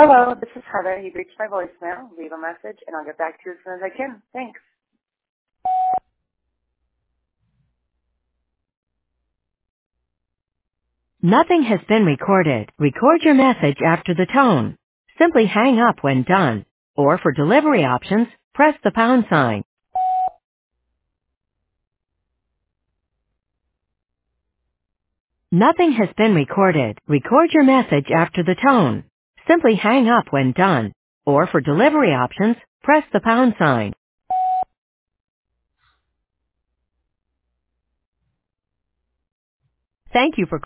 Hello, this is Heather. You've reached my voicemail. Leave a message, and I'll get back to you as soon as I can. Thanks. Nothing has been recorded. Record your message after the tone. Simply hang up when done. Or for delivery options, press the pound sign. Nothing has been recorded. Record your message after the tone. Simply hang up when done. Or for delivery options, press the pound sign. Thank you for